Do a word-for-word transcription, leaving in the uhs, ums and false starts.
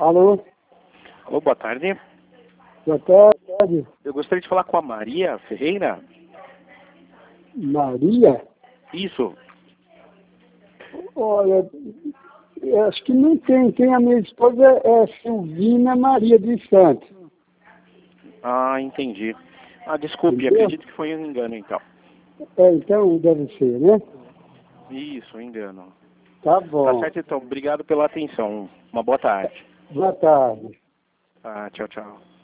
Alô? Alô, boa tarde. Boa tarde. Eu gostaria de falar com a Maria Ferreira. Maria? Isso. Olha, eu acho que não tem. Tem a minha esposa, é Silvina Maria dos Santos. Ah, entendi. Ah, desculpe, Entendeu? acredito que foi um engano, então. É, então deve ser, né? Isso, um engano. Tá Tá bom. certo, então. Obrigado pela atenção. Uma boa tarde. Boa tarde. Ah, tchau, tchau.